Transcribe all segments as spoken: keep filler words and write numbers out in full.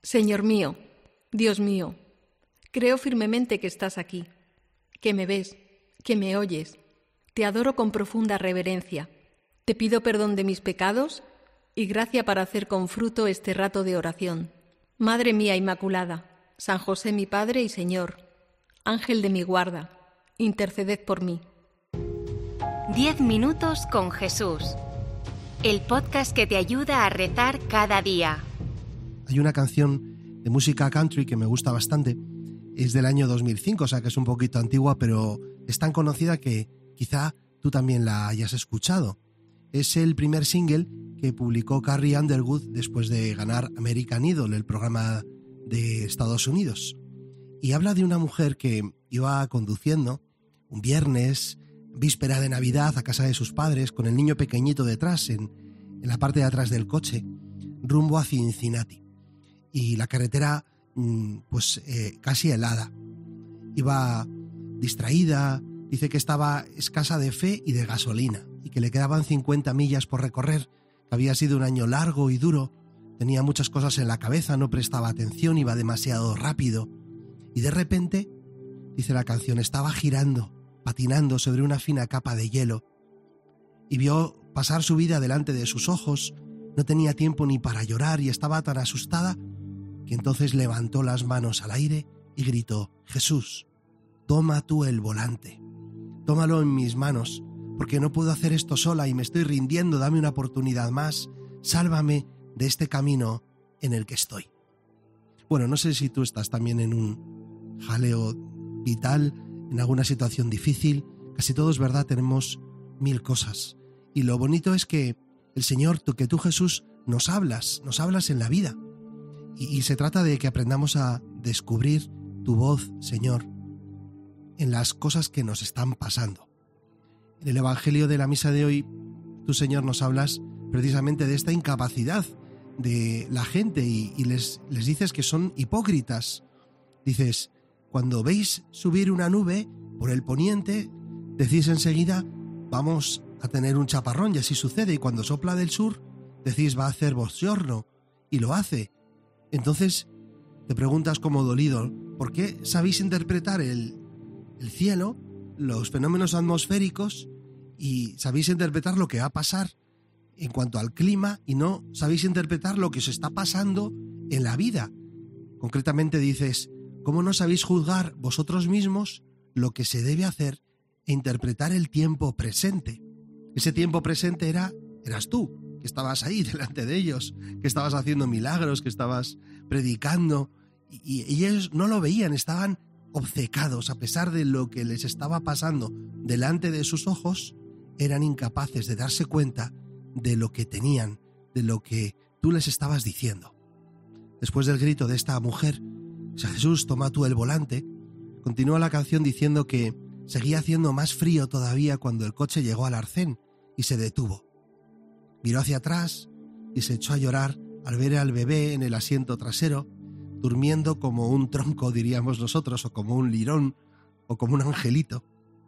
Señor mío, Dios mío, creo firmemente que estás aquí, que me ves, que me oyes. Te adoro con profunda reverencia. Te pido perdón de mis pecados y gracia para hacer con fruto este rato de oración. Madre mía Inmaculada, San José mi Padre y Señor, Ángel de mi guarda, interceded por mí. Diez minutos con Jesús. El podcast que te ayuda a rezar cada día. Hay una canción de música country que me gusta bastante. Es del año dos mil cinco, o sea que es un poquito antigua, pero es tan conocida que quizá tú también la hayas escuchado. Es el primer single que publicó Carrie Underwood después de ganar American Idol, el programa de Estados Unidos. Y habla de una mujer que iba conduciendo un viernes, víspera de Navidad, a casa de sus padres, con el niño pequeñito detrás, en, en la parte de atrás del coche, rumbo a Cincinnati. Y la carretera, pues eh, casi helada. Iba distraída, dice que estaba escasa de fe y de gasolina, y que le quedaban cincuenta millas por recorrer, que había sido un año largo y duro, tenía muchas cosas en la cabeza, no prestaba atención, iba demasiado rápido, y de repente, dice la canción, estaba girando, patinando sobre una fina capa de hielo, y vio pasar su vida delante de sus ojos. No tenía tiempo ni para llorar y estaba tan asustada que entonces levantó las manos al aire y gritó: Jesús, toma tú el volante, tómalo en mis manos, porque no puedo hacer esto sola y me estoy rindiendo, dame una oportunidad más, sálvame de este camino en el que estoy. Bueno, no sé si tú estás también en un jaleo vital, en alguna situación difícil. Casi todos, ¿verdad?, tenemos mil cosas. Y lo bonito es que el Señor, tú, que tú, Jesús, nos hablas, nos hablas en la vida. Y, y se trata de que aprendamos a descubrir tu voz, Señor, en las cosas que nos están pasando. En el Evangelio de la misa de hoy, tú, Señor, nos hablas precisamente de esta incapacidad de la gente y, y les, les dices que son hipócritas. Dices, cuando veis subir una nube por el poniente, decís enseguida, vamos a tener un chaparrón, y así sucede, y cuando sopla del sur, decís, va a hacer bochorno, y lo hace. Entonces te preguntas como dolido, ¿por qué sabéis interpretar el, el cielo, los fenómenos atmosféricos, y sabéis interpretar lo que va a pasar en cuanto al clima, y no sabéis interpretar lo que os está pasando en la vida? Concretamente dices, ¿cómo no sabéis juzgar vosotros mismos lo que se debe hacer e interpretar el tiempo presente? Ese tiempo presente era, eras tú, que estabas ahí delante de ellos, que estabas haciendo milagros, que estabas predicando, y, y ellos no lo veían, estaban obcecados. A pesar de lo que les estaba pasando delante de sus ojos, eran incapaces de darse cuenta de lo que tenían, de lo que tú les estabas diciendo. Después del grito de esta mujer, Jesús, toma tú el volante, continúa la canción diciendo que seguía haciendo más frío todavía cuando el coche llegó al arcén y se detuvo. Miró hacia atrás y se echó a llorar al ver al bebé en el asiento trasero, durmiendo como un tronco, diríamos nosotros, o como un lirón, o como un angelito,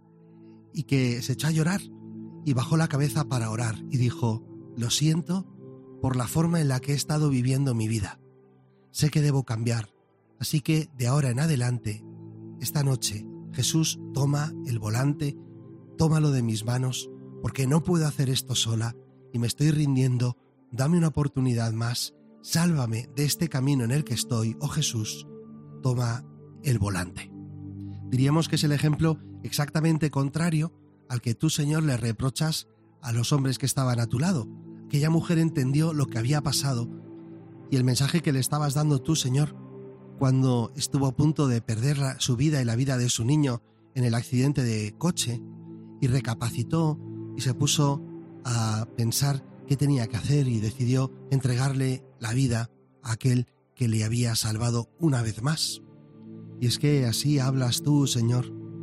y que se echó a llorar y bajó la cabeza para orar y dijo, lo siento por la forma en la que he estado viviendo mi vida. Sé que debo cambiar, así que de ahora en adelante, esta noche, Jesús, toma el volante, tómalo de mis manos, porque no puedo hacer esto sola y me estoy rindiendo, dame una oportunidad más, sálvame de este camino en el que estoy, oh Jesús, toma el volante. Diríamos que es el ejemplo exactamente contrario al que tú, Señor, le reprochas a los hombres que estaban a tu lado. Aquella mujer entendió lo que había pasado y el mensaje que le estabas dando tú, Señor, cuando estuvo a punto de perder la, su vida y la vida de su niño en el accidente de coche, y recapacitó y se puso a pensar qué tenía que hacer y decidió entregarle la vida a aquel que le había salvado una vez más. Y es que así hablas tú, Señor.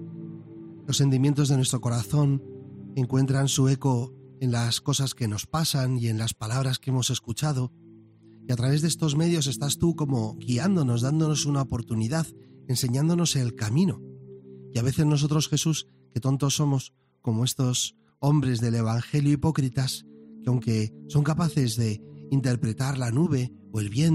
Los sentimientos de nuestro corazón encuentran su eco en las cosas que nos pasan y en las palabras que hemos escuchado, y a través de estos medios estás tú como guiándonos, dándonos una oportunidad, enseñándonos el camino. Y a veces nosotros, Jesús, que tontos somos, como estos hombres del Evangelio hipócritas, que aunque son capaces de interpretar la nube o el viento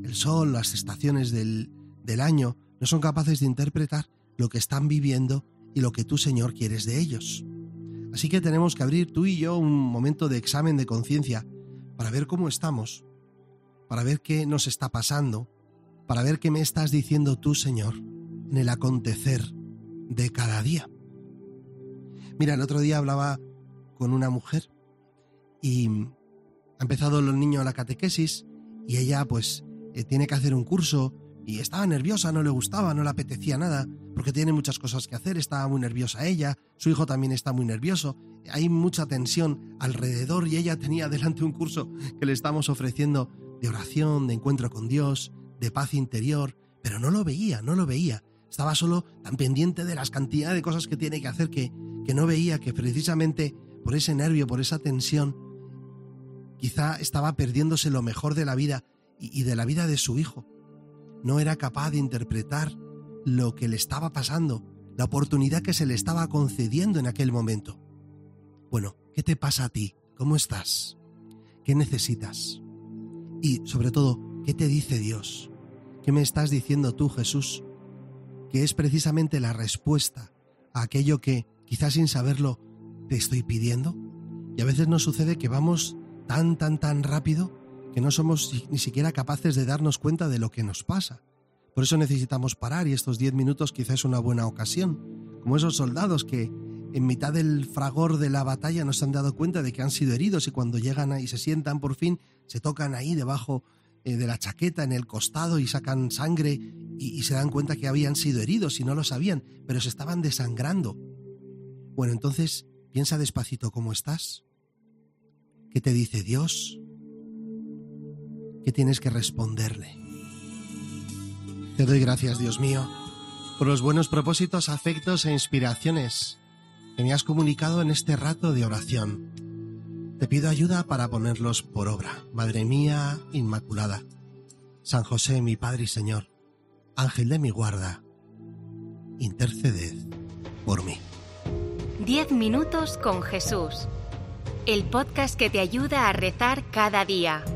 el sol, las estaciones del, del año, no son capaces de interpretar lo que están viviendo y lo que tú, Señor, quieres de ellos. Así que tenemos que abrir tú y yo un momento de examen de conciencia para ver cómo estamos, para ver qué nos está pasando, para ver qué me estás diciendo tú, Señor, en el acontecer de cada día. Mira, el otro día hablaba con una mujer y ha empezado los niños a la catequesis y ella pues eh, tiene que hacer un curso y estaba nerviosa, no le gustaba, no le apetecía nada, porque tiene muchas cosas que hacer, estaba muy nerviosa ella, su hijo también está muy nervioso, hay mucha tensión alrededor y ella tenía delante un curso que le estamos ofreciendo de oración, de encuentro con Dios, de paz interior, pero no lo veía, no lo veía, estaba solo tan pendiente de las cantidades de cosas que tiene que hacer que, que no veía que precisamente por ese nervio, por esa tensión, quizá estaba perdiéndose lo mejor de la vida y, y de la vida de su hijo. No era capaz de interpretar lo que le estaba pasando, la oportunidad que se le estaba concediendo en aquel momento. Bueno, ¿qué te pasa a ti? ¿Cómo estás? ¿Qué necesitas? Y, sobre todo, ¿qué te dice Dios? ¿Qué me estás diciendo tú, Jesús? Que es precisamente la respuesta a aquello que, quizás sin saberlo, te estoy pidiendo. Y a veces nos sucede que vamos tan, tan, tan rápido que no somos ni siquiera capaces de darnos cuenta de lo que nos pasa. Por eso necesitamos parar y estos diez minutos quizás es una buena ocasión, como esos soldados que en mitad del fragor de la batalla no se han dado cuenta de que han sido heridos y cuando llegan ahí se sientan por fin, se tocan ahí debajo eh, de la chaqueta, en el costado y sacan sangre y, y se dan cuenta que habían sido heridos y no lo sabían, pero se estaban desangrando. Bueno, entonces piensa despacito cómo estás. ¿Qué te dice Dios? ¿Qué tienes que responderle? Te doy gracias, Dios mío, por los buenos propósitos, afectos e inspiraciones que me has comunicado en este rato de oración. Te pido ayuda para ponerlos por obra. Madre mía Inmaculada, San José, mi Padre y Señor, Ángel de mi guarda, interceded por mí. Diez minutos con Jesús. El podcast que te ayuda a rezar cada día.